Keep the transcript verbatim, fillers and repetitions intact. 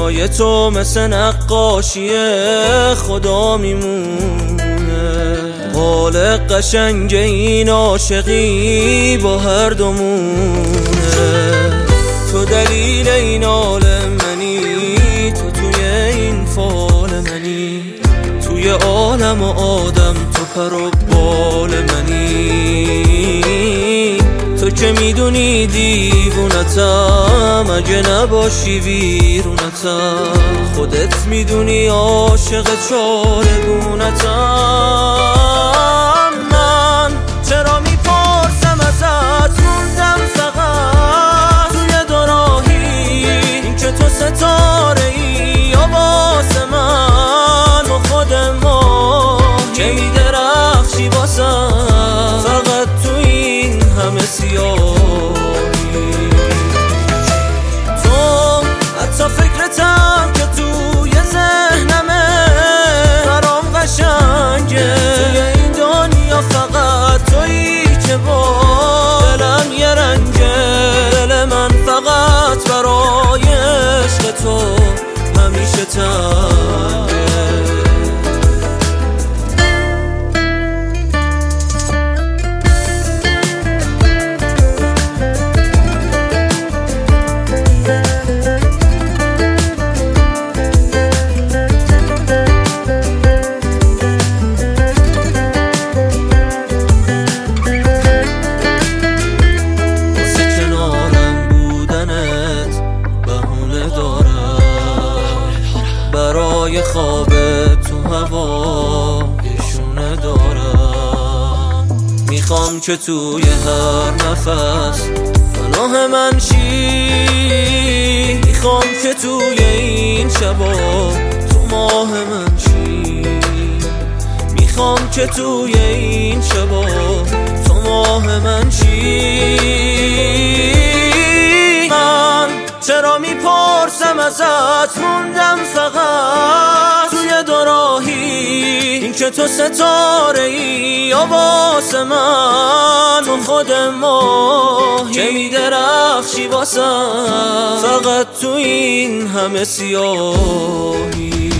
جای تو مثل نقاشی خدا میمونه، حال قشنگ این عاشقی با هر دومونه. تو دلیل این عالم منی، تو توی این فال منی، توی عالم و آدم تو پر و بال منی. تو که میدونی دیوونتم، اگه نباشی ویرونتم. خودت میدونی عاشق چارگونتم. من چرا میپرسم ازت، موندم فقط توی دو راهی، این که تو ستاره ای یا واسه من و خود ما که میدرخشی واسم، فقط تو این همه سیاهی. تو حتی فکرتم که توی ذهنمه برام قشنگه، توی این دنیا فقط تویی که با دلم یه رنگه. دل من فقط برای عشق تو همیشه تنگه. برای خواب تو هوا نشونه دارم، میخوام که توی هر نفس پناه من شی. میخوام که توی این شبا تو ماه من شی. میخوام که توی این شبا تو ماه من شی. من چرا میپرسم ازت، موندم فقط توی دو راهی، این که تو ستاره ای یا واسه من و خود ماهی که میدرخشی واسم، فقط تو این همه سیاهی.